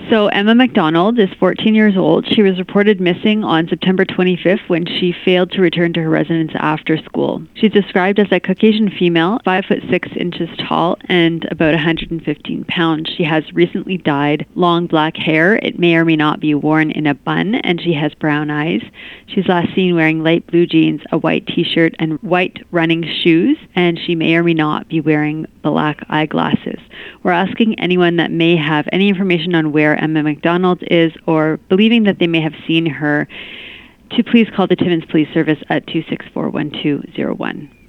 So Emma McDonald is 14 years old. She was reported missing on September 25th when she failed to return to her residence after school. She's described as a Caucasian female, 5'6" tall and about 115 pounds. She has recently dyed long black hair. It may or may not be worn in a bun, and she has brown eyes. She's last seen wearing light blue jeans, a white t-shirt, and white running shoes, and she may or may not be wearing black eyeglasses. We're asking anyone that may have any information on where Emma McDonald is or believing that they may have seen her to please call the Timmins Police Service at 264-1201.